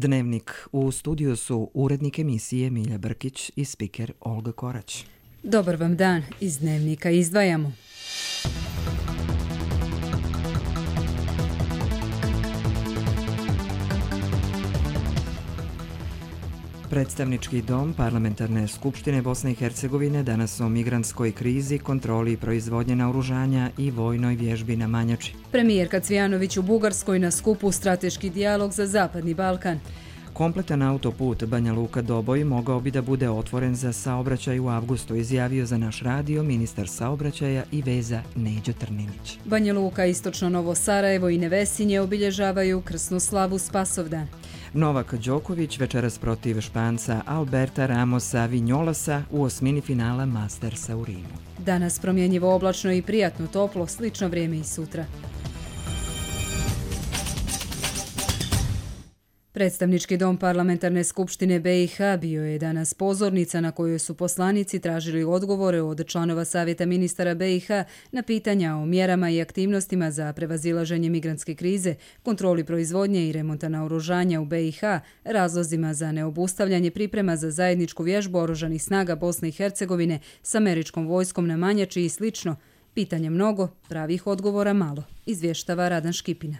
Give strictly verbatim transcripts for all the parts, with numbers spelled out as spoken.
Dnevnik. U studiju su urednik emisije Milja Brkić i spiker Olga Korać. Dobar vam dan. Iz Dnevnika izdvajamo. Predstavnički dom Parlamentarne skupštine Bosne i Hercegovine danas o migrantskoj krizi, kontroli proizvodnje naoružanja i vojnoj vježbi na Manjači. Premijerka Cvijanović u Bugarskoj na skupu Strateški dijalog za Zapadni Balkan. Kompletan autoput Banja Luka-Doboj mogao bi da bude otvoren za saobraćaj u avgustu, izjavio za naš radio ministar saobraćaja i veza Neđo Trninić. Banja Luka, istočno Novo Sarajevo i Nevesinje obilježavaju krsnu slavu Spasovdan. Novak Đoković večeras protiv Španca Alberta Ramosa Vinjolasa u osmini finala Mastersa u Rimu. Danas promjenjivo oblačno i prijatno toplo, slično vrijeme i sutra. Predstavnički dom Parlamentarne skupštine B i H bio je danas pozornica na kojoj su poslanici tražili odgovore od članova Savjeta ministara B i H na pitanja o mjerama i aktivnostima za prevazilaženje migrantske krize, kontroli proizvodnje i remonta naoružanja u B i H, razlozima za neobustavljanje priprema za zajedničku vježbu oružanih snaga Bosne i Hercegovine s američkom vojskom na Manjači i slično. Pitanja mnogo, pravih odgovora malo, izvještava Radan Škipina.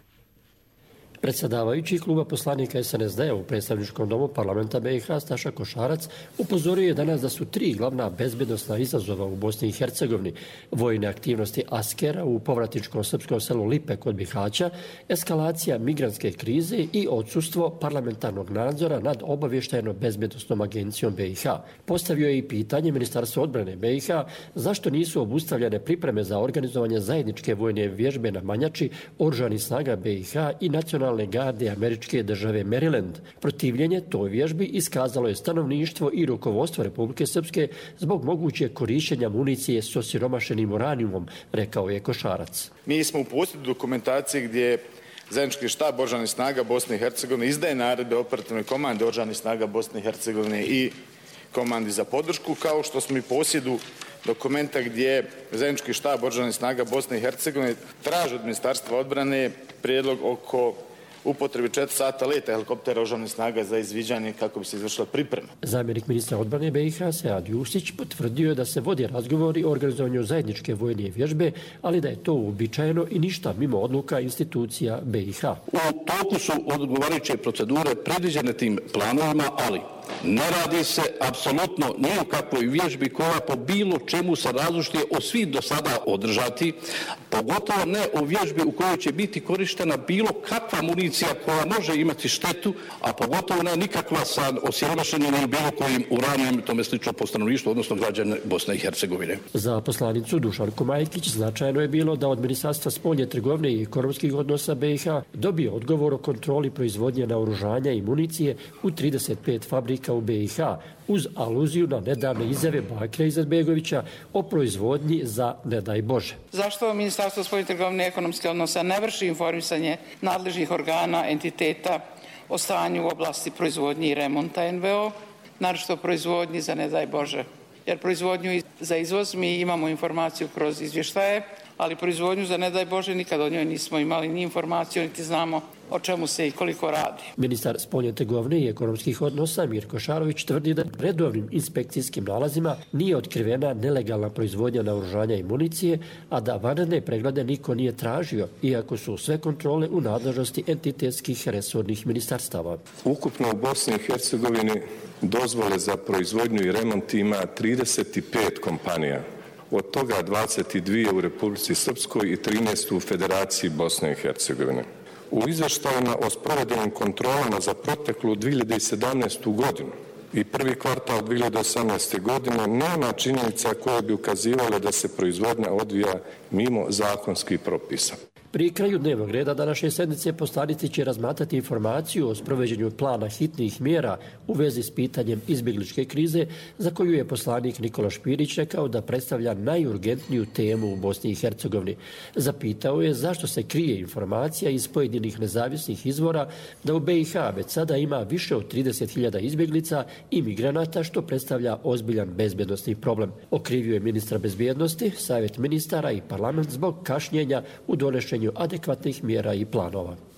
Predsjedavajući kluba poslanika S N S D-a u predstavničkom domu parlamenta B i H Staša Košarac upozorio je danas da su tri glavna bezbjednosna izazova u Bosni i Hercegovini: vojne aktivnosti Askera u povratničkom srpskom selu Lipe kod Bihaća, eskalacija migrantske krize i odsustvo parlamentarnog nadzora nad obavještajno-bezbjednosnom agencijom B i H. Postavio je i pitanje Ministarstva odbrane B i H zašto nisu obustavljene pripreme za organizovanje zajedničke vojne vježbe na Manjači oružanih snaga B i H i nacionalne garde američke države Maryland. Protivljenje toj vježbi iskazalo je stanovništvo i rukovodstvo Republike Srpske zbog moguće korištenja municije s osiromašenim uranijumom, rekao je Košarac. Mi smo u posjedu dokumentacije gdje zajednički štab oružanih snaga Bosne i Hercegovine izdaje naredbe operativnoj komandi oružanih snaga Bosne i Hercegovine i komandi za podršku, kao što smo i posjedu dokumenta gdje zajednički štab oružanih snaga Bosne i Hercegovine traži od Ministarstva odbrane prijedlog oko upotrebi četiri sata leta helikoptera oružanih snaga za izviđanje kako bi se izvršila priprema. Zamjenik ministra odbrane B i H Sead Jusić potvrdio je da se vode razgovori o organizovanju zajedničke vojne vježbe, ali da je to uobičajeno i ništa mimo odluka institucija B i H. U toku su odgovarajuće procedure predviđene tim planovima, ali ne radi se apsolutno ni o kakvoj vježbi koja po bilo čemu se različuje od svih do sada održati, pogotovo ne o vježbi u kojoj će biti korištena bilo kakva municija koja može imati štetu, a pogotovo ne nikakva sa osiromašenim ili bilo kojim uranijem i tome slično po stanovništvu, odnosno građane Bosne i Hercegovine. Za poslanicu Dušanku Majkić značajno je bilo da od Ministarstva spoljne trgovine i ekonomskih odnosa B i H dobije odgovor o kontroli proizvodnje naoružanja i municije u trideset pet fabrika u B i H, uz aluziju na nedavne izjave Bakira Izetbegovića o proizvodnji za ne daj Bože. Zašto Ministarstvo spoljne trgovine i ekonomskih odnosa ne vrši informisanje nadležnih organa, entiteta o stanju u oblasti proizvodnje i remonta N V O, naročito proizvodnji za ne daj Bože? Jer proizvodnju za izvoz mi imamo informaciju kroz izvještaje, ali proizvodnju za ne daj Bože nikad o njoj nismo imali ni informaciju, niti znamo o čemu se i koliko radi. Ministar spoljne trgovine i ekonomskih odnosa Mirko Šarović tvrdi da redovnim inspekcijskim nalazima nije otkrivena nelegalna proizvodnja naoružanja i municije, a da vanredne preglede niko nije tražio, iako su sve kontrole u nadležnosti entitetskih resornih ministarstava. Ukupno u Bosni i Hercegovini dozvole za proizvodnju i remont ima trideset pet kompanija. Od toga dvadeset dvije u Republici Srpskoj i trinaest u Federaciji Bosne i Hercegovine. U izvještajima o sprovedenim kontrolama za proteklu dvije hiljade sedamnaestu. godinu i prvi kvartal dvije hiljade osamnaeste. godine nema činjenica koje bi ukazivale da se proizvodnja odvija mimo zakonskih propisa. Pri kraju dnevnog reda današnje sednice poslanici će razmatrati informaciju o sprovođenju plana hitnih mjera u vezi s pitanjem izbjegličke krize, za koju je poslanik Nikola Špirić rekao da predstavlja najurgentniju temu u Bosni i Hercegovini. Zapitao je zašto se krije informacija iz pojedinih nezavisnih izvora da u B i H već sada ima više od trideset hiljada izbjeglica i migranata, što predstavlja ozbiljan bezbjednosni problem. Okrivio je ministra bezbjednosti, Savjet ministara i parlament zbog kašnjenja u donošenju adekvatnih mjera i planova.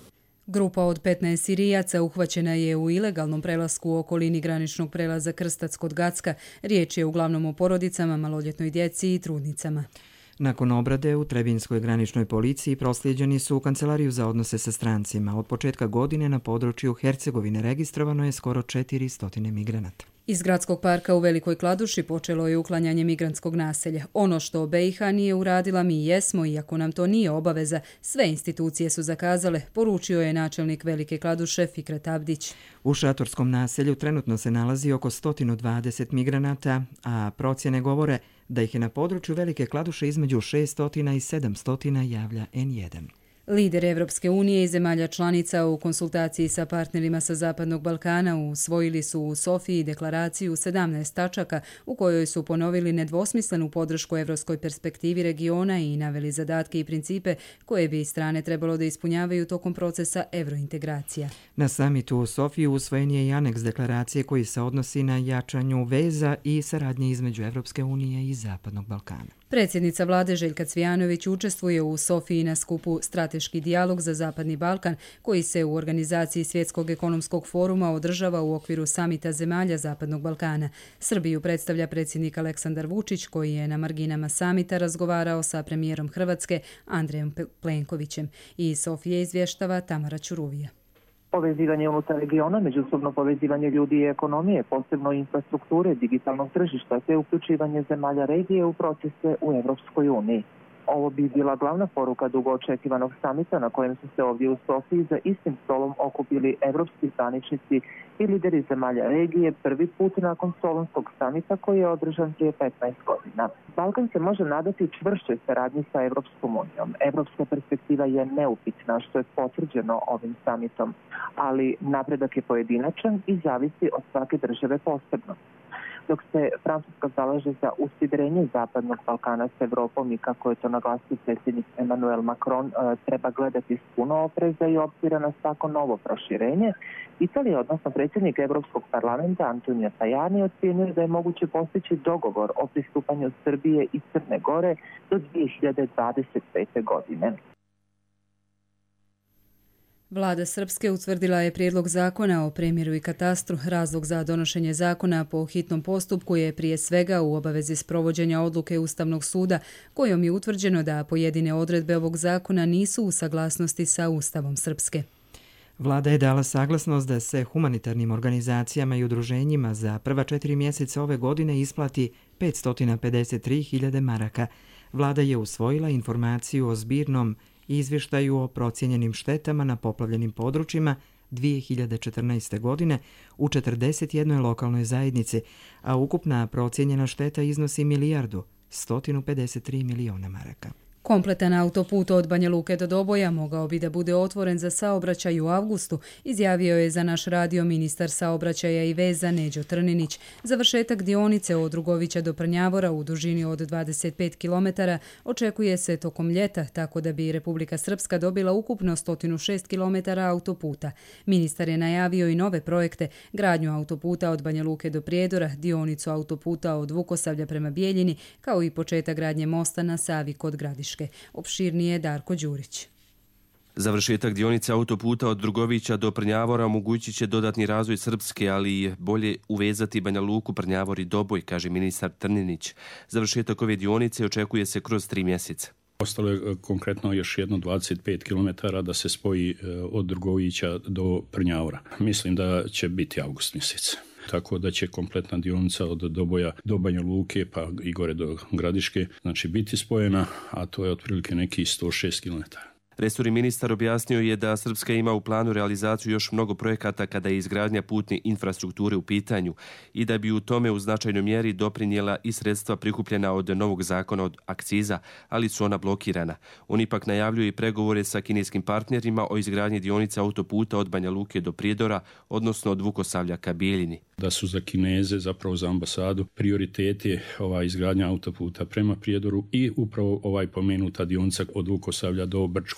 Grupa od petnaest Sirijaca uhvaćena je u ilegalnom prelasku u okolini graničnog prelaza Krstac kod Gacka. Riječ je uglavnom o porodicama, maloljetnoj djeci i trudnicama. Nakon obrade u Trebinskoj graničnoj policiji proslijeđeni su u Kancelariju za odnose sa strancima. Od početka godine na području Hercegovine registrovano je skoro četiristo migranata. Iz gradskog parka u Velikoj Kladuši počelo je uklanjanje migrantskog naselja. Ono što B i H nije uradila mi jesmo, iako nam to nije obaveza, sve institucije su zakazale, poručio je načelnik Velike Kladuše Fikret Abdić. U šatorskom naselju trenutno se nalazi oko sto dvadeset migranata, a procjene govore da ih je na području Velike Kladuše između šesto i sedamsto, javlja en jedan. Lider Evropske unije i zemalja članica u konsultaciji sa partnerima sa Zapadnog Balkana usvojili su u Sofiji deklaraciju sedamnaest tačaka u kojoj su ponovili nedvosmislenu podršku evropskoj perspektivi regiona i naveli zadatke i principe koje bi strane trebalo da ispunjavaju tokom procesa evrointegracija. Na samitu u Sofiji usvojen je i aneks deklaracije koji se odnosi na jačanju veza i saradnje između Evropske unije i Zapadnog Balkana. Predsjednica vlade Željka Cvijanović učestvuje u Sofiji na skupu Strateški dijalog za Zapadni Balkan, koji se u organizaciji Svjetskog ekonomskog foruma održava u okviru samita zemalja Zapadnog Balkana. Srbiju predstavlja predsjednik Aleksandar Vučić, koji je na marginama samita razgovarao sa premijerom Hrvatske Andrejom Plenkovićem. I Sofije izvještava Tamara Ćuruvija. Povezivanje unutar regiona, međusobno povezivanje ljudi i ekonomije, posebno infrastrukture, digitalnog tržišta te uključivanje zemalja regije u procese u Evropskoj uniji. Ovo bi bila glavna poruka dugo očekivanog samita na kojem su se ovdje u Sofiji za istim stolom okupili evropski zvaničnici i lideri zemalja regije prvi put nakon Solunskog samita koji je održan prije petnaest godina. Balkan se može nadati čvršćoj saradnji sa Evropskom unijom. Evropska perspektiva je neupitna, što je potvrđeno ovim samitom, ali napredak je pojedinačan i zavisi od svake države posebno. Dok se Francuska zalaže za usidrenje Zapadnog Balkana s Evropom i kako je to naglasio predsjednik Emmanuel Macron, treba gledati s puno opreza i obzira na svako novo proširenje, Italija, odnosno predsjednik Evropskog parlamenta Antonio Tajani, ocjenjuje da je moguće postići dogovor o pristupanju Srbije i Crne Gore do dvije hiljade dvadeset pete. godine. Vlada Srpske utvrdila je prijedlog zakona o premjeru i katastru. Razlog za donošenje zakona po hitnom postupku je prije svega u obavezi sprovođenja odluke Ustavnog suda, kojom je utvrđeno da pojedine odredbe ovog zakona nisu u saglasnosti sa Ustavom Srpske. Vlada je dala saglasnost da se humanitarnim organizacijama i udruženjima za prva četiri mjeseca ove godine isplati petsto pedeset tri hiljade maraka. Vlada je usvojila informaciju o zbirnom izvještaju o procijenjenim štetama na poplavljenim područjima dvije hiljade četrnaeste. godine u četrdeset jednoj lokalnoj zajednici, a ukupna procijenjena šteta iznosi milijardu sto pedeset tri miliona maraka. Kompletan autoput od Banja Luke do Doboja mogao bi da bude otvoren za saobraćaj u avgustu, izjavio je za naš radio ministar saobraćaja i veza Neđo Trninić. Završetak dionice od Drugovića do Prnjavora u dužini od dvadeset pet kilometara očekuje se tokom ljeta, tako da bi Republika Srpska dobila ukupno sto šest kilometara autoputa. Ministar je najavio i nove projekte, gradnju autoputa od Banja Luke do Prijedora, dionicu autoputa od Vukosavlja prema Bijeljini, kao i početak gradnje mosta na Savi kod Gradiške. Opširnije Darko Đurić. Završetak dionice autoputa od Drugovića do Prnjavora omogućit će dodatni razvoj Srpske, ali i bolje uvezati Banja Luku, Prnjavor i Doboj, kaže ministar Trninić. Završetak ove dionice očekuje se kroz tri mjeseca. Ostalo je konkretno još jedno dvadeset pet kilometara da se spoji od Drugovića do Prnjavora. Mislim da će biti avgust mjesec. Tako da će kompletna dionica od Doboja do Banja Luke pa i gore do Gradiške znači biti spojena, a to je otprilike neki sto šest kilometara. Resorni ministar objasnio je da Srpska ima u planu realizaciju još mnogo projekata kada je izgradnja putne infrastrukture u pitanju i da bi u tome u značajnoj mjeri doprinijela i sredstva prikupljena od novog zakona od akciza, ali su ona blokirana. On ipak najavljuje i pregovore sa kineskim partnerima o izgradnji dionice autoputa od Banja Luke do Prijedora, odnosno od Vukosavlja ka Bijeljini. Da su za Kineze, zapravo za ambasadu, prioritet je ova izgradnja autoputa prema Prijedoru i upravo ovaj pomenuta dionica od Vukosavlja do Brčkog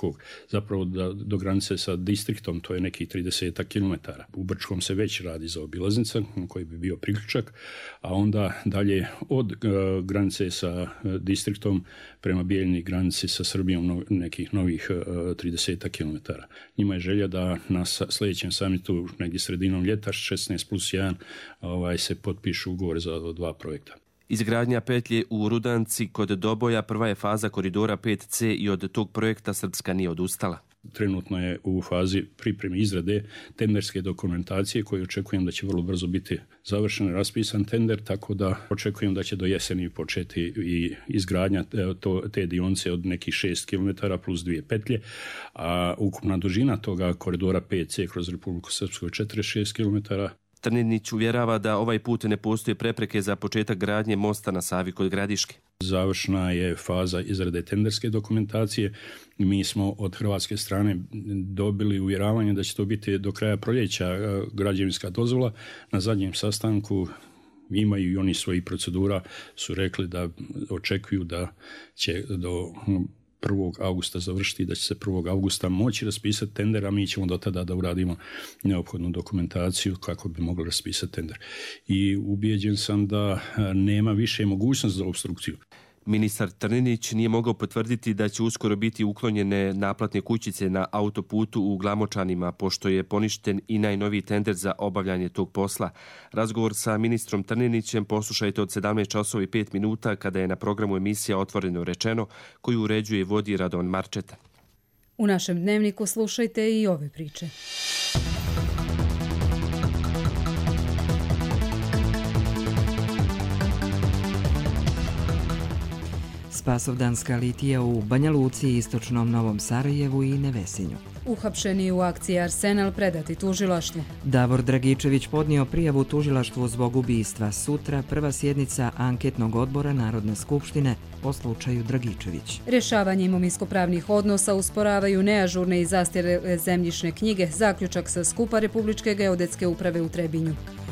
Srpskog, zapravo da, do granice sa distriktom, to je nekih trideset kilometara. U Brčkom se već radi za obilaznica koji bi bio priključak, a onda dalje od uh, granice sa uh, distriktom prema Bijeljini granici sa Srbijom no, nekih novih uh, trideset kilometara. Njima je želja da na sljedećem samitu, negdje sredinom ljeta, šesnaest plus jedan, ovaj, se potpišu ugovor za dva projekta. Izgradnja petlje u Rudanci kod Doboja prva je faza koridora pet ce i od tog projekta Srpska nije odustala. Trenutno je u fazi pripreme izrade tenderske dokumentacije koju očekujem da će vrlo brzo biti završen, raspisan tender, tako da očekujem da će do jeseni početi i izgradnja to, te dionice od nekih šest kilometara plus dvije petlje, a ukupna dužina toga koridora pet ce kroz Republiku Srpsku je četrdeset šest kilometara. Trninić uvjerava da ovaj put ne postoje prepreke za početak gradnje mosta na Savi kod Gradiške. Završna je faza izrade tenderske dokumentacije. Mi smo od hrvatske strane dobili uvjeravanje da će to biti do kraja proljeća građevinska dozvola. Na zadnjem sastanku imaju i oni svojih procedura, su rekli da očekuju da će do prvog augusta završiti, da će se prvog augusta moći raspisati tender, a mi ćemo do tada da uradimo neophodnu dokumentaciju kako bi mogli raspisati tender. I ubijeđen sam da nema više mogućnost za obstrukciju. Ministar Trninić nije mogao potvrditi da će uskoro biti uklonjene naplatne kućice na autoputu u Glamočanima, pošto je poništen i najnoviji tender za obavljanje tog posla. Razgovor sa ministrom Trninićem poslušajte od sedamnaest časova i pet minuta kada je na programu emisija Otvoreno rečeno, koju uređuje i vodi Radon Marčeta. U našem dnevniku slušajte i ove priče. Spasovdanska litija u Banja Luci, istočnom Novom Sarajevu i Nevesinju. Uhapšeni u akciji Arsenal predati tužilaštvu. Davor Dragičević podnio prijavu tužilaštvu zbog ubistva. Sutra prva sjednica anketnog odbora Narodne skupštine o slučaju Dragičević. Rješavanje imovinsko-pravnih odnosa usporavaju neažurne i zastarjele zemljišne knjige. Zaključak sa skupa Republičke geodetske uprave u Trebinju.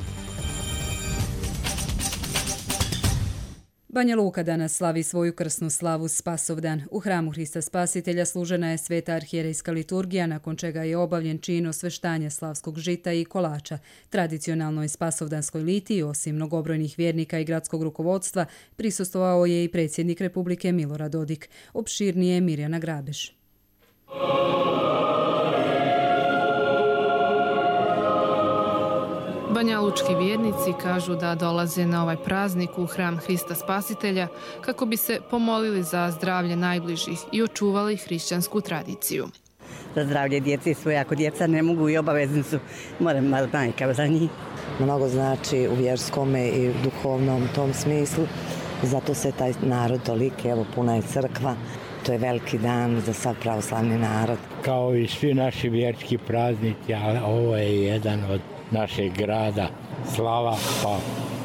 Banja Luka danas slavi svoju krsnu slavu Spasovdan. U hramu Hrista Spasitelja služena je sveta arhijerejska liturgija, nakon čega je obavljen čin osveštanja slavskog žita i kolača. Tradicionalnoj Spasovdanskoj litiji, osim mnogobrojnih vjernika i gradskog rukovodstva, prisustvovao je i predsjednik Republike Milorad Dodik. Opširnije Mirjana Grabeš. Banjalučki vjernici kažu da dolaze na ovaj praznik u hram Hrista Spasitelja kako bi se pomolili za zdravlje najbližih i očuvali hrišćansku tradiciju. Za zdravlje djece svoje, ako djeca ne mogu i obavezni su, moram majka za njih. Mnogo znači u vjerskome i duhovnom tom smislu, zato se taj narod toliki, evo puna je crkva, to je veliki dan za sav pravoslavni narod. Kao i svi naši vjerski praznici, ali ovo je jedan od našeg grada, slava pa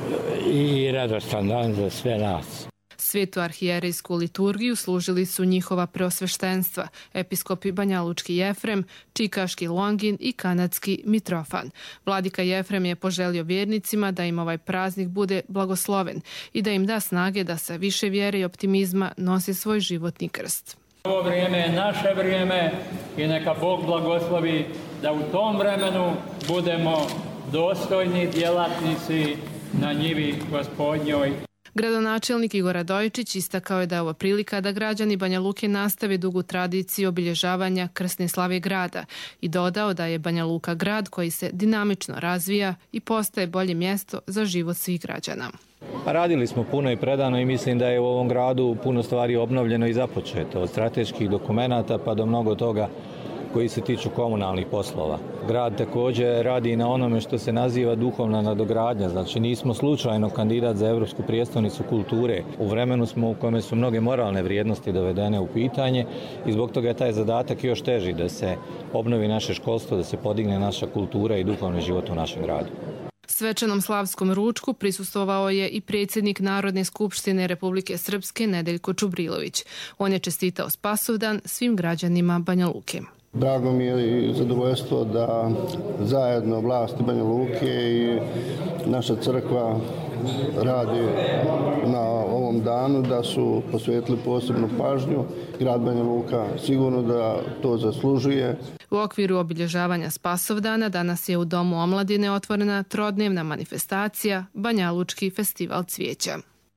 i radostan dan za sve nas. Svetu arhijerejsku liturgiju služili su njihova preosveštenstva, episkopi Banjalučki Jefrem, Čikaški Longin i kanadski Mitrofan. Vladika Jefrem je poželio vjernicima da im ovaj praznik bude blagosloven i da im da snage da sa više vjere i optimizma nosi svoj životni krst. Ovo vrijeme je naše vrijeme i neka Bog blagoslovi da u tom vremenu budemo dostojni djelatnici na njivi Gospodnjoj. Gradonačelnik Igor Radojičić istakao je da je ovo prilika da građani Banja Luke nastave dugu tradiciju obilježavanja krsne slave grada i dodao da je Banja Luka grad koji se dinamično razvija i postaje bolje mjesto za život svih građana. Radili smo puno i predano i mislim da je u ovom gradu puno stvari obnovljeno i započeto, od strateških dokumenata pa do mnogo toga koji se tiču komunalnih poslova. Grad također radi na onome što se naziva duhovna nadogradnja, znači nismo slučajno kandidat za Evropsku prijestolnicu kulture. U vremenu smo u kome su mnoge moralne vrijednosti dovedene u pitanje i zbog toga je taj zadatak još teži da se obnovi naše školstvo, da se podigne naša kultura i duhovni život u našem gradu. Svečanom slavskom ručku prisustvovao je i predsjednik Narodne skupštine Republike Srpske Nedeljko Čubrilović. On je čestitao Spasovdan svim građanima Banja Luke. Drago mi je i zadovoljstvo da zajedno vlasti Banja Luke i naša crkva radi na ovom danu, da su posvetili posebnu pažnju. Grad Banja Luka sigurno da to zaslužuje. U okviru obilježavanja Spasovdana danas je u Domu omladine otvorena trodnevna manifestacija Banjalučki festival cvijeća.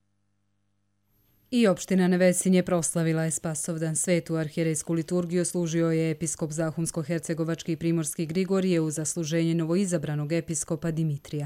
I opština Nevesinje proslavila je Spasovdan. Svetu arhijerejsku liturgiju služio je episkop Zahumsko-hercegovački i primorski Grigorije u zasluženje novoizabranog episkopa Dimitrija.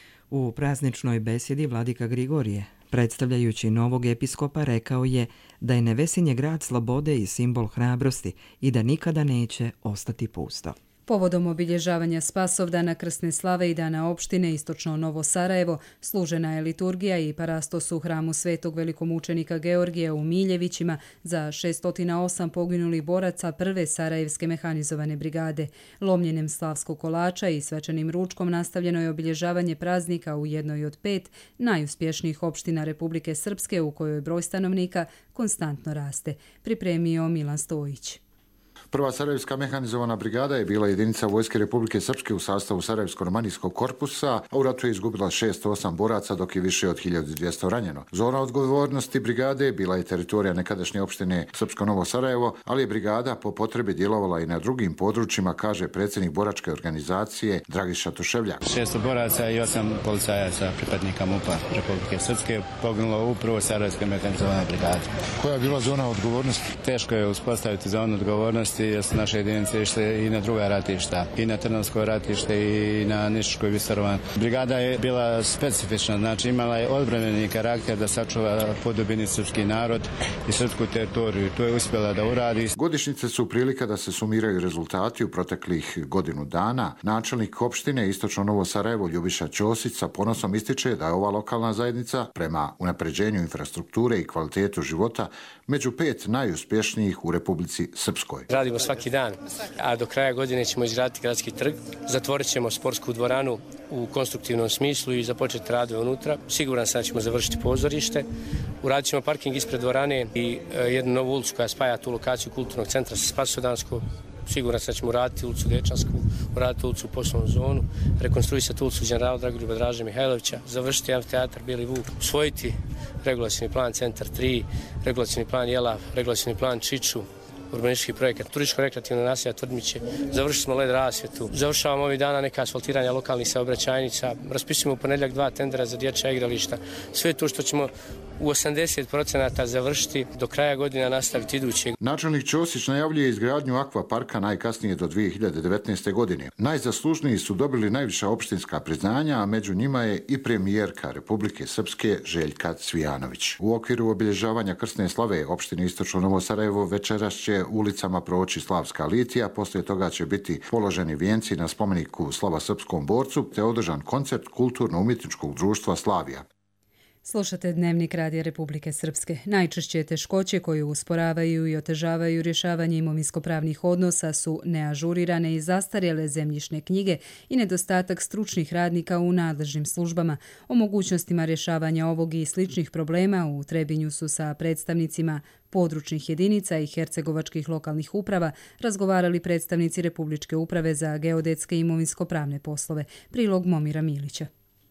U prazničnoj besjedi vladika Grigorije, predstavljajući novog episkopa, rekao je da je Nevesinje grad slobode i simbol hrabrosti i da nikada neće ostati pusto. Povodom obilježavanja Spasovdana, Krsne slave i dana opštine Istočno Novo Sarajevo služena je liturgija i parastos u hramu Svetog velikomučenika Georgija u Miljevićima za šessto osam poginulih boraca prve Sarajevske mehanizovane brigade. Lomljenjem slavskog kolača i svečanim ručkom nastavljeno je obilježavanje praznika u jednoj od pet najuspješnijih opština Republike Srpske u kojoj broj stanovnika konstantno raste, pripremio Milan Stojić. Prva Sarajevska mehanizovana brigada je bila jedinica Vojske Republike Srpske u sastavu Sarajevsko-romanijskog korpusa, a u ratu je izgubila šessto osam boraca, dok je više od hiljadu dvjesto ranjeno. Zona odgovornosti brigade bila je teritorija nekadašnje opštine Srpsko Novo Sarajevo, ali je brigada po potrebi djelovala i na drugim područjima, kaže predsjednik boračke organizacije Dragiša Tuševljak. šesto boraca i osam policajaca pripadnika MUP-a Republike Srpske poginulo u prvoj Sarajevskoj mehanizovanoj brigadi. Koja je bila zona odgovornosti? Teško je uspostaviti zonu odgovornosti, jer su naše jedinice išle i na druga ratišta, i na Trnovsko ratište i na Nišiškoj visoravan. Brigada je bila specifična, znači imala je odbrambeni karakter da sačuva po dubini srpski narod i srpsku teritoriju. To je uspjela da uradi. Godišnjice su prilika da se sumiraju rezultati u proteklih godinu dana. Načelnik opštine Istočno Novo Sarajevo Ljubiša Ćosić sa ponosom ističe da je ova lokalna zajednica prema unapređenju infrastrukture i kvalitetu života među pet najuspješnijih u Republici Srpskoj. Radimo svaki dan, a do kraja godine ćemo izgraditi gradski trg, zatvorit ćemo sportsku dvoranu u konstruktivnom smislu i započeti radove unutra. Siguran sam da ćemo završiti pozorište, uradit ćemo parking ispred dvorane i jednu novu ulicu koja spaja tu lokaciju kulturnog centra sa Spasovdanskom. Siguran sam da ćemo uraditi ulicu Dečansku, uraditi ulicu u poslovnu zonu, rekonstruisati ulicu generala Dragoljuba Draže Mihajlovića, završiti amfiteatar Bijeli Vuk, usvojiti regulacioni plan Centar tri, regulacioni plan Jelav, regulacioni plan Čiču, urbanistički projekat, turističko-rekreativno naselja Tvrdmiće, završili smo led rasvjetu, završavamo ovih dana neka asfaltiranja lokalnih saobraćajnica, raspisujemo u ponedjeljak dva tendera za dječja igrališta, sve to što ćemo u osamdeset procenata završiti do kraja godina nastaviti idućeg. Načelnik Ćosić najavljuje izgradnju akvaparka najkasnije do dvije hiljade devetnaeste. godine. Najzaslužniji su dobili najviša opštinska priznanja, a među njima je i premijerka Republike Srpske Željka Cvijanović. U okviru obilježavanja krsne slave opštine Istočno Novo Sarajevo večeras će ulicama proći slavska litija, poslije toga će biti položeni vijenci na spomeniku slava srpskom borcu te održan koncert kulturno-umjetničkog društva Slavija. Slušate Dnevnik Radija Republike Srpske. Najčešće teškoće koje usporavaju i otežavaju rješavanje imovinsko-pravnih odnosa su neažurirane i zastarjele zemljišne knjige i nedostatak stručnih radnika u nadležnim službama. O mogućnostima rješavanja ovog i sličnih problema u Trebinju su sa predstavnicima područnih jedinica i hercegovačkih lokalnih uprava razgovarali predstavnici Republičke uprave za geodetske i imovinsko-pravne poslove. Prilog Momira Milića.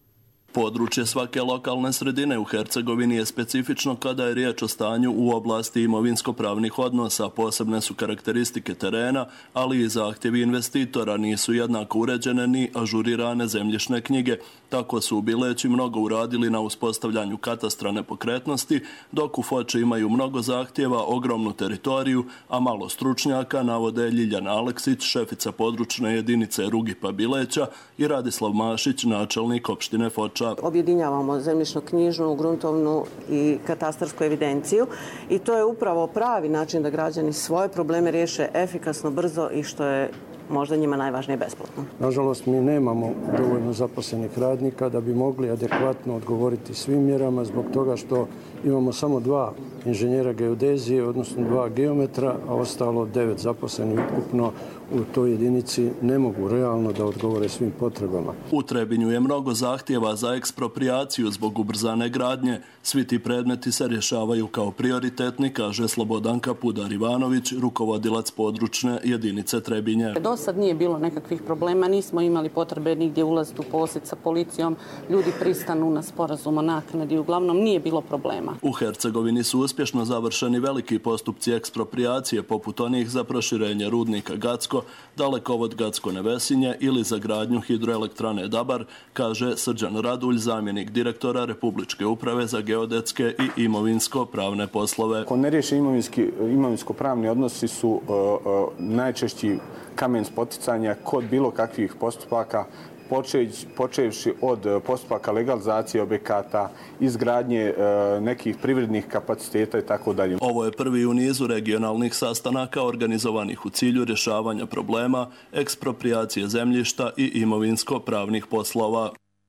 Područje svake lokalne sredine u Hercegovini je specifično kada je riječ o stanju u oblasti imovinsko-pravnih odnosa. Posebne su karakteristike terena, ali i zahtjevi investitora nisu jednako uređene ni ažurirane zemljišne knjige. Tako su u Bileći mnogo uradili na uspostavljanju katastra nepokretnosti, dok u Foči imaju mnogo zahtjeva, ogromnu teritoriju, a malo stručnjaka, navode Ljiljana Aleksić, šefica područne jedinice Rugipa Bileća, i Radislav Mašić, načelnik opštine Foča. Objedinjavamo zemljišno-knjižnu, gruntovnu i katastarsku evidenciju i to je upravo pravi način da građani svoje probleme riješe efikasno, brzo i što je možda njima najvažnije besplatno. Nažalost, mi nemamo dovoljno zaposlenih radnika da bi mogli adekvatno odgovoriti svim mjerama zbog toga što imamo samo dva inženjera geodezije, odnosno dva geometra, a ostalo devet zaposlenih ukupno u toj jedinici ne mogu realno da odgovore svim potrebama. U Trebinju je mnogo zahtjeva za eksproprijaciju zbog ubrzane gradnje. Svi ti predmeti se rješavaju kao prioritetni, kaže Slobodan Kapudar-Ivanović, rukovodilac područne jedinice Trebinje. Do sad nije bilo nekakvih problema, nismo imali potrebe nigdje ulaziti u posjed sa policijom, ljudi pristanu na sporazum o naknadi, uglavnom nije bilo problema. U Hercegovini su uspješno završeni veliki postupci eksproprijacije, poput onih za proširenje rudnika Gacko, dalekovod Gacko-Nevesinje ili za gradnju hidroelektrane Dabar, kaže Srđan Radulj, zamjenik direktora Republičke uprave za geodetske i imovinsko-pravne poslove. Ako neriješeni imovinsko-pravni odnosi su uh, uh, najčešći kamen spoticanja kod bilo kakvih postupaka, počevši od postupaka legalizacije objekata, izgradnje nekih privrednih kapaciteta i tako dalje. Ovo je prvi u nizu regionalnih sastanaka organizovanih u cilju rješavanja problema, eksproprijacije zemljišta i imovinsko-pravnih poslova.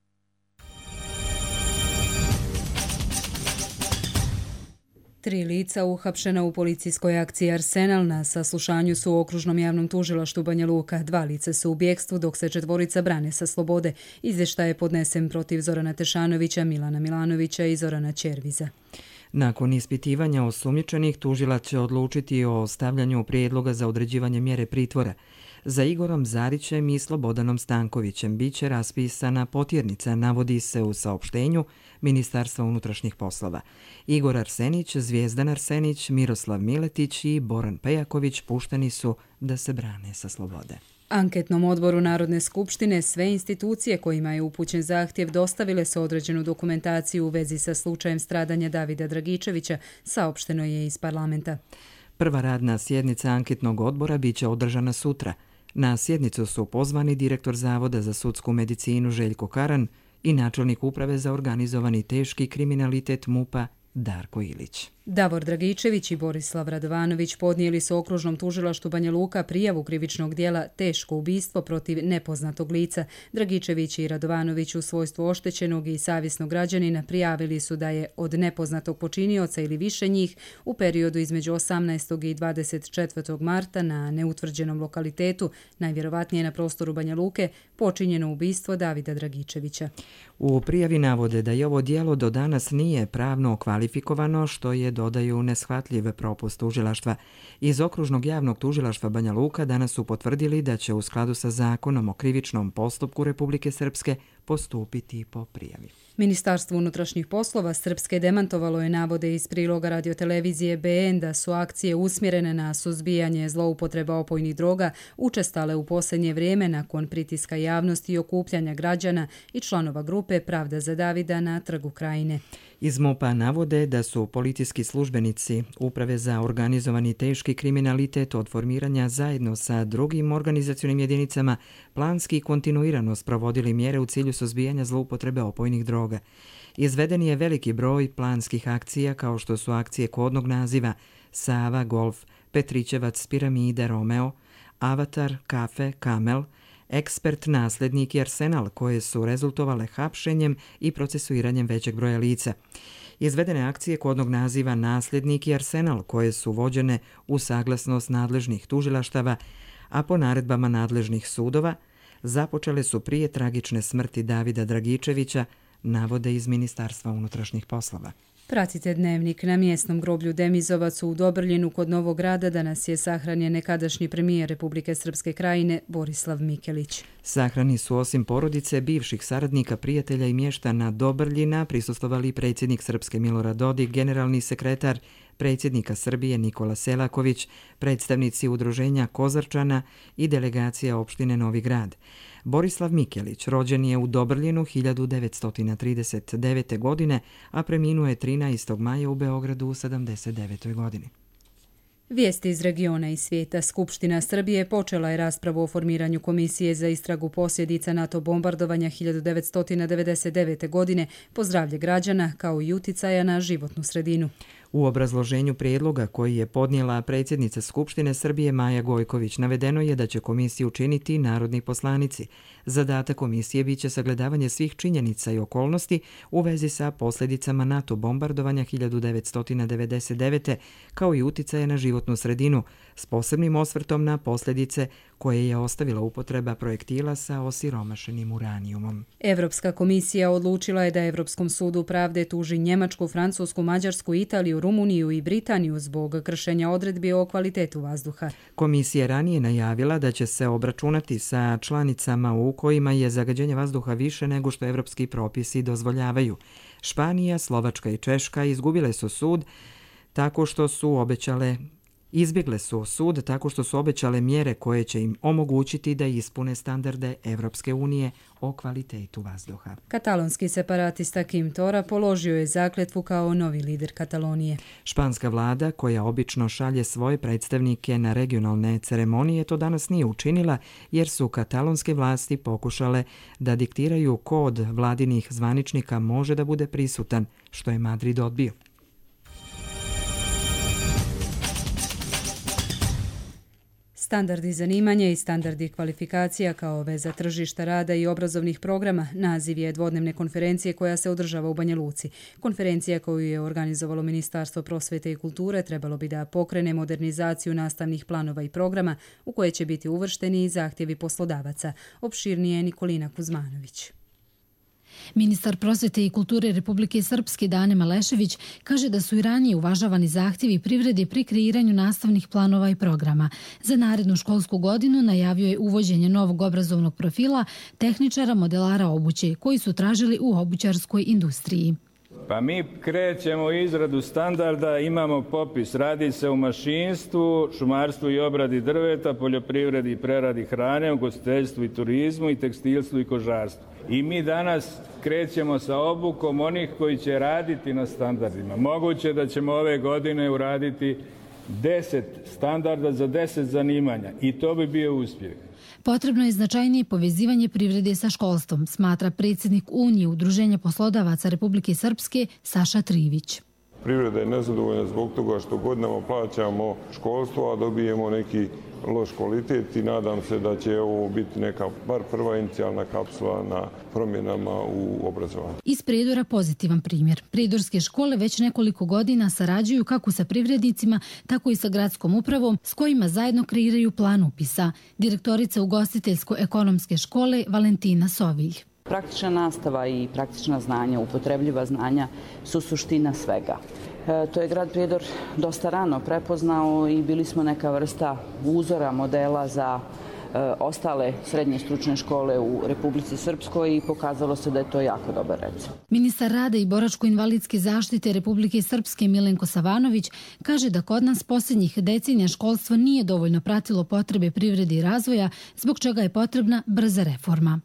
Tri lica uhapšena u policijskoj akciji Arsenal na saslušanju su u okružnom javnom tužilaštvu Banja Luka. Dva lica su u bjekstvu dok se četvorica brane sa slobode. Izvještaj je podnesen protiv Zorana Tešanovića, Milana Milanovića i Zorana Červiza. Nakon ispitivanja osumnjičenih, tužilac će odlučiti o stavljanju prijedloga za određivanje mjere pritvora. Za Igorom Zarićem i Slobodanom Stankovićem biće raspisana potjernica, navodi se u saopštenju Ministarstva unutrašnjih poslova. Igor Arsenić, Zvijezdan Arsenić, Miroslav Miletić i Boran Pejaković pušteni su da se brane sa slobode. Anketnom odboru Narodne skupštine sve institucije kojima je upućen zahtjev dostavile su određenu dokumentaciju u vezi sa slučajem stradanja Davida Dragičevića, saopšteno je iz parlamenta. Prva radna sjednica anketnog odbora biće održana sutra. Na sjednicu su pozvani direktor Zavoda za sudsku medicinu Željko Karan i načelnik uprave za organizovani teški kriminalitet MUP-a Darko Ilić. Davor Dragičević i Borislav Radovanović podnijeli su okružnom tužilaštvu Banja Luka prijavu krivičnog dijela teško ubistvo protiv nepoznatog lica. Dragičević i Radovanović u svojstvu oštećenog i savjesnog građanina prijavili su da je od nepoznatog počinioca ili više njih u periodu između osamnaestog i dvadeset četvrtog marta na neutvrđenom lokalitetu, najvjerovatnije na prostoru Banja Luke, počinjeno ubistvo Davida Dragičevića. U prijavi navode da je ovo djelo do danas nije pravno kvalifikovano, što je, dodaju, neshvatljiv propust tužilaštva. Iz okružnog javnog tužilaštva Banja Luka danas su potvrdili da će u skladu sa zakonom o krivičnom postupku Republike Srpske postupiti po prijavi. Ministarstvo unutrašnjih poslova Srpske demantovalo je navode iz priloga radiotelevizije B N da su akcije usmjerene na suzbijanje zloupotreba opojnih droga učestale u posljednje vrijeme nakon pritiska javnosti i okupljanja građana i članova grupe Pravda za Davida na Trgu Krajine. Iz MUP-a navode da su policijski službenici Uprave za organizovani teški kriminalitet od formiranja zajedno sa drugim organizacionim jedinicama planski i kontinuirano sprovodili mjere u cilju suzbijanja zloupotrebe opojnih droga. Izveden je veliki broj planskih akcija kao što su akcije kodnog naziva Sava, Golf, Petrićevac, Piramide, Romeo, Avatar, Kafe, Kamel, Ekspert, Nasljednik i Arsenal, koje su rezultovale hapšenjem i procesuiranjem većeg broja lica. Izvedene akcije kodnog naziva Nasljednik i Arsenal, koje su vođene u saglasnost nadležnih tužilaštava, a po naredbama nadležnih sudova, započele su prije tragične smrti Davida Dragičevića, navode iz Ministarstva unutrašnjih poslova. Pratite Dnevnik. Na mjesnom groblju Demizovac u Dobrljinu kod Novog Grada danas je sahranjen nekadašnji premijer Republike Srpske Krajine Borislav Mikelić. Sahrani su osim porodice, bivših saradnika, prijatelja i mještana Dobrljina prisustvovali predsjednik Srpske Milorad Dodik, generalni sekretar predsjednika Srbije Nikola Selaković, predstavnici udruženja Kozarčana i delegacija opštine Novi Grad. Borislav Mikelić rođen je u Dobrljinu hiljadu devetsto trideset devete. godine, a preminuo je trinaestog maja u Beogradu u sedamdeset devetoj. godini. Vijesti iz regiona i svijeta. Skupština Srbije počela je raspravu o formiranju komisije za istragu posljedica NATO bombardovanja hiljadu devetsto devedeset devete. godine po zdravlje građana kao i uticaja na životnu sredinu. U obrazloženju prijedloga koji je podnijela predsjednica Skupštine Srbije Maja Gojković navedeno je da će komisiju činiti narodni poslanici. Zadatak komisije biće sagledavanje svih činjenica i okolnosti u vezi sa posljedicama NATO bombardovanja hiljadu devetsto devedeset devete. kao i uticaje na životnu sredinu s posebnim osvrtom na posljedice koje je ostavila upotreba projektila sa osiromašenim uranijumom. Evropska komisija odlučila je da Evropskom sudu pravde tuži Njemačku, Francusku, Mađarsku, Italiju, Rumuniju i Britaniju zbog kršenja odredbi o kvalitetu vazduha. Komisija je ranije najavila da će se obračunati sa članicama u kojima je zagađenje vazduha više nego što evropski propisi dozvoljavaju. Španija, Slovačka i Češka izgubile su sud tako što su obećale Izbjegle su sud tako što su obećale mjere koje će im omogućiti da ispune standarde Evropske unije o kvalitetu vazduha. Katalonski separatista Quim Torra položio je zakletvu kao novi lider Katalonije. Španska vlada, koja obično šalje svoje predstavnike na regionalne ceremonije, to danas nije učinila jer su katalonske vlasti pokušale da diktiraju ko od vladinih zvaničnika može da bude prisutan, što je Madrid odbio. Standardi zanimanja i standardi kvalifikacija kao veza tržišta rada i obrazovnih programa naziv je dvodnevne konferencije koja se održava u Banja Luci. Konferencija koju je organizovalo Ministarstvo prosvete i kulture trebalo bi da pokrene modernizaciju nastavnih planova i programa u koje će biti uvršteni i zahtjevi poslodavaca. Opširnije je Nikolina Kuzmanović. Ministar prosvete i kulture Republike Srpske Dane Malešević kaže da su i ranije uvažavani zahtjevi privrede pri kreiranju nastavnih planova i programa. Za narednu školsku godinu najavio je uvođenje novog obrazovnog profila tehničara modelara obuće koji su tražili u obućarskoj industriji. Pa mi krećemo izradu standarda, imamo popis, radi se o mašinstvu, šumarstvu i obradi drveta, poljoprivredi i preradi hrane, ugostiteljstvu i turizmu i tekstilstvu i kožarstvu. I mi danas krećemo sa obukom onih koji će raditi na standardima. Moguće da ćemo ove godine uraditi deset standarda za deset zanimanja i to bi bio uspjeh. Potrebno je značajnije povezivanje privrede sa školstvom, smatra predsjednik Unije Udruženja poslodavaca Republike Srpske Saša Trivić. Privreda je nezadovoljna zbog toga što godinama plaćamo školstvo, a dobijemo neki loš kvalitet i nadam se da će ovo biti neka bar prva inicijalna kapsula na promjenama u obrazovanju. Iz Prijedora pozitivan primjer. Prijedorske škole već nekoliko godina sarađuju kako sa privrednicima, tako i sa gradskom upravom s kojima zajedno kreiraju plan upisa. Direktorica ugostiteljsko-ekonomske škole Valentina Sovilj. Praktična nastava i praktična znanja, upotrebljiva znanja su suština svega. E, to je grad Prijedor dosta rano prepoznao i bili smo neka vrsta uzora, modela za e, ostale srednje stručne škole u Republici Srpskoj i pokazalo se da je to jako dobar recept. Ministar rada i boračko-invalidske zaštite Republike Srpske Milenko Savanović kaže da kod nas posljednjih decenija školstvo nije dovoljno pratilo potrebe privrede i razvoja, zbog čega je potrebna brza reforma.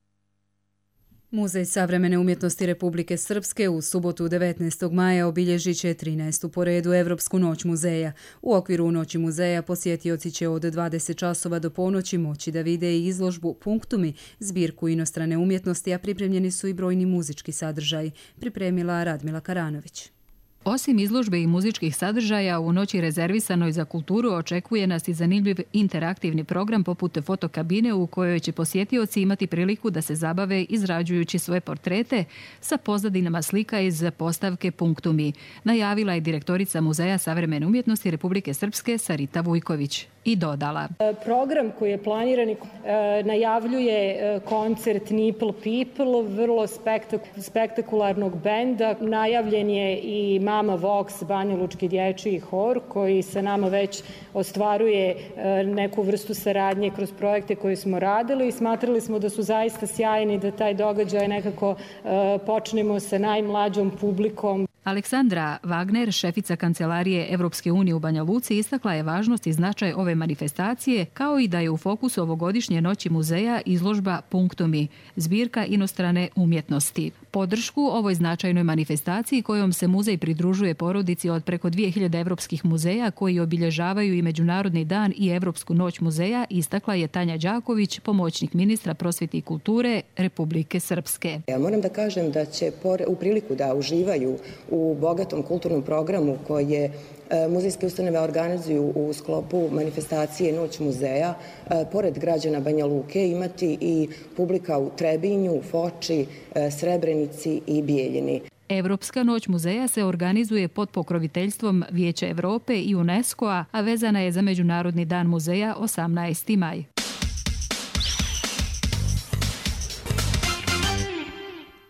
Muzej savremene umjetnosti Republike Srpske u subotu devetnaestog maja obilježit će trinaestu po redu Evropsku noć muzeja. U okviru Noći muzeja posjetioci će od dvadeset časova do ponoći moći da vide i izložbu Punktumi, zbirku inostrane umjetnosti, a pripremljeni su i brojni muzički sadržaji, pripremila Radmila Karanović. Osim izložbe i muzičkih sadržaja, u noći rezervisanoj za kulturu očekuje nas i zanimljiv interaktivni program poput fotokabine u kojoj će posjetioci imati priliku da se zabave izrađujući svoje portrete sa pozadinama slika iz postavke Punktumi, najavila je direktorica Muzeja savremene umjetnosti Republike Srpske Sarita Vujković i dodala. Program koji je planiran najavljuje koncert Nipple People, vrlo spektakularnog benda. Najavljen je i Mama Vox, Banja Lučki dječji hor, koji sa nama već ostvaruje neku vrstu saradnje kroz projekte koje smo radili i smatrali smo da su zaista sjajni, da taj događaj nekako počnemo sa najmlađom publikom. Aleksandra Wagner, šefica Kancelarije Evropske unije u Banja Luci, istakla je važnost i značaj ove manifestacije, kao i da je u fokusu ovogodišnje Noći muzeja izložba Punktumi, zbirka inostrane umjetnosti. Podršku ovoj značajnoj manifestaciji kojom se muzej pridružuje porodici od preko dvije hiljade evropskih muzeja koji obilježavaju i Međunarodni dan i Evropsku noć muzeja, istakla je Tanja Đaković, pomoćnik ministra prosvete i kulture Republike Srpske. Ja moram da kažem da će u priliku da uživaju u bogatom kulturnom programu koje muzejske ustanove organizuju u sklopu manifestacije Noć muzeja, pored građana Banja Luke imati i publika u Trebinju, Foči, Srebrenici i Bijeljini. Evropska noć muzeja se organizuje pod pokroviteljstvom Vijeća Evrope i UNESCO-a, a vezana je za Međunarodni dan muzeja osamnaesti maj.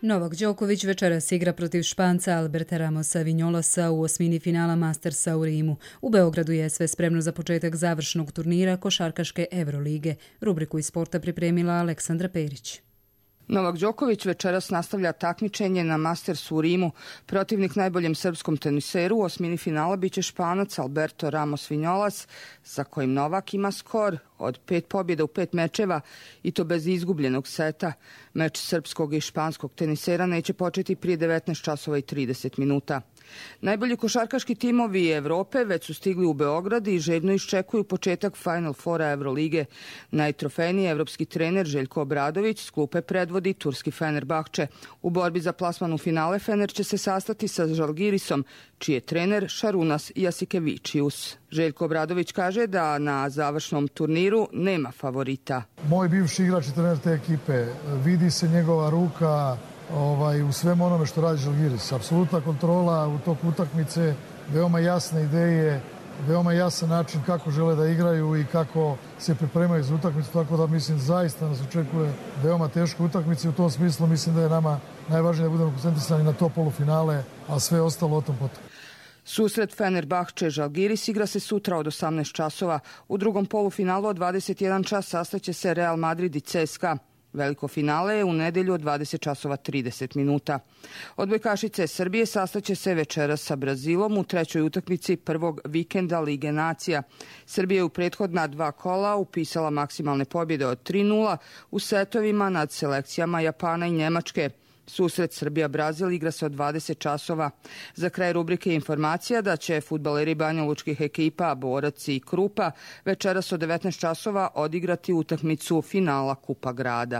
Novak Đoković večeras igra protiv Španca Alberta Ramosa Vinolasa u osmini finala Mastersa u Rimu. U Beogradu je sve spremno za početak završnog turnira košarkaške Evrolige. Rubriku iz sporta pripremila Aleksandra Perić. Novak Đoković večeras nastavlja takmičenje na Mastersu u Rimu. Protivnik najboljem srpskom teniseru u osmini finala biće Španac Alberto Ramos Vinjolas, sa kojim Novak ima skor od pet pobjeda u pet mečeva i to bez izgubljenog seta. Meč srpskog i španskog tenisera neće početi prije devetnaest časova i trideset minuta. Najbolji košarkaški timovi Evrope već su stigli u Beograd i željno iščekuju početak Final Fora Evrolige. Najtrofejniji evropski trener Željko Obradović s klupe predvodi turski Fenerbahče. U borbi za plasman u finale Fener će se sastati sa Žalgirisom, čiji je trener Šarunas Jasikevičius. Željko Obradović kaže da na završnom turniru nema favorita. Moj bivši igrač i trener te ekipe, vidi se njegova ruka ovaj, u svem onome što radi Žalgiris. Apsolutna kontrola u toku utakmice, veoma jasne ideje, veoma jasan način kako žele da igraju i kako se pripremaju za utakmicu, tako da mislim zaista nas očekuje veoma teška utakmica i u tom smislu mislim da je nama najvažnije da budemo koncentrisani na to polufinale, a sve ostalo o tom potom. Susret Fenerbahče Žalgiris igra se sutra od osamnaest časova. U drugom polufinalu od dvadeset jedan čas sastaće se Real Madrid i C S K A. Veliko finale je u nedelju od dvadeset časova trideset minuta. Odbojkašice Srbije sastaće se večeras sa Brazilom u trećoj utakmici prvog vikenda Lige nacija. Srbija je u prethodna dva kola upisala maksimalne pobjede od tri nula u setovima nad selekcijama Japana i Njemačke. Susret Srbija-Brazil igra se od dvadeset časova. Za kraj rubrike informacija da će fudbaleri banjalučkih ekipa Borac i Krupa večeras od devetnaest časova odigrati utakmicu finala Kupa grada.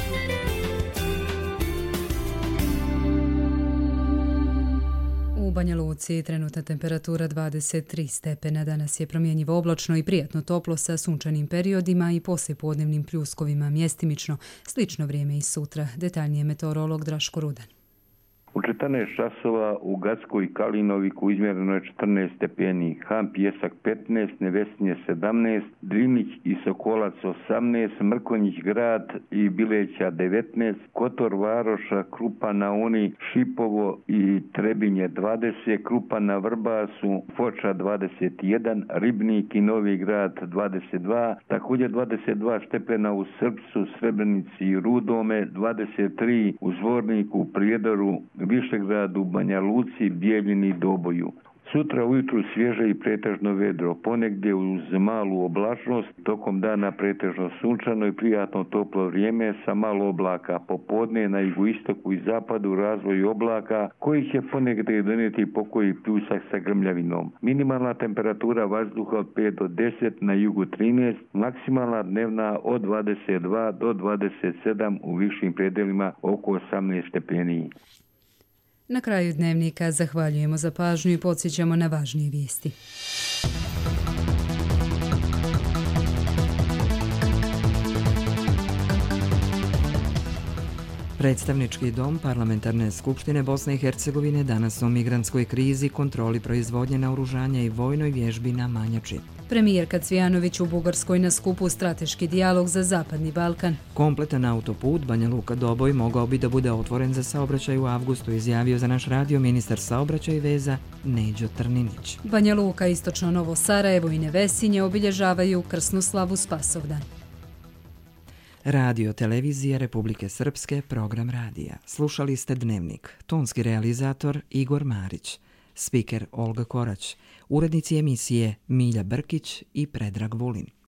U Banja Luci trenutna temperatura dvadeset tri stepena. Danas je promjenjivo oblačno i prijatno toplo sa sunčanim periodima i poslijepodnevnim pljuskovima mjestimično. Slično vrijeme i sutra. Detaljnije meteorolog Draško Rudan. U četrnaest časova u Gacku i Kalinoviku izmjereno je četrnaest stepeni, Han Pjesak petnaest, Nevesinje sedamnaest, Drinić i Sokolac osamnaest, Mrkonjić grad i Bileća devetnaest, Kotor Varoša, Krupa na Uni, Šipovo i Trebinje dvadeset, Krupa na Vrbasu, Foča dvadeset jedan, Ribnik i Novi grad dvadeset dva, također dvadeset dva stepena u Srpcu, Srebrenici i Rudome, dvadeset tri u Zvorniku, Prijedoru, Višegradu, Banja Luci, Bijeljini i Doboju. Sutra ujutru svježe i pretežno vedro, ponegdje uz malu oblačnost, tokom dana pretežno sunčano i prijatno toplo vrijeme sa malo oblaka, popodne na jugoistoku i zapadu razvoj oblaka, koji će ponegdje donijeti pokoji pljusak sa grmljavinom. Minimalna temperatura vazduha od pet do deset, na jugu trinaest, maksimalna dnevna od dvadeset dva do dvadeset sedam, u višim predelima oko osamnaest stepeni. Na kraju dnevnika zahvaljujemo za pažnju i podsjećamo na važnije vijesti. Predstavnički dom Parlamentarne skupštine Bosne i Hercegovine danas o migrantskoj krizi, kontroli proizvodnje naoružanja i vojnoj vježbi na Manjači. Premijerka Cvijanović u Bugarskoj na skupu Strateški dijalog za Zapadni Balkan. Kompletan autoput Banja Luka-Doboj mogao bi da bude otvoren za saobraćaj u avgustu, izjavio za naš radio ministar saobraćaja i veza Neđo Trninić. Banja Luka, istočno Novo Sarajevo i Nevesinje obilježavaju krsnu slavu Spasovdan. Radio Televizija Republike Srpske, program radija. Slušali ste Dnevnik. Tonski realizator Igor Marić. Spiker Olga Korać. Urednici emisije Milja Brkić i Predrag Vulin.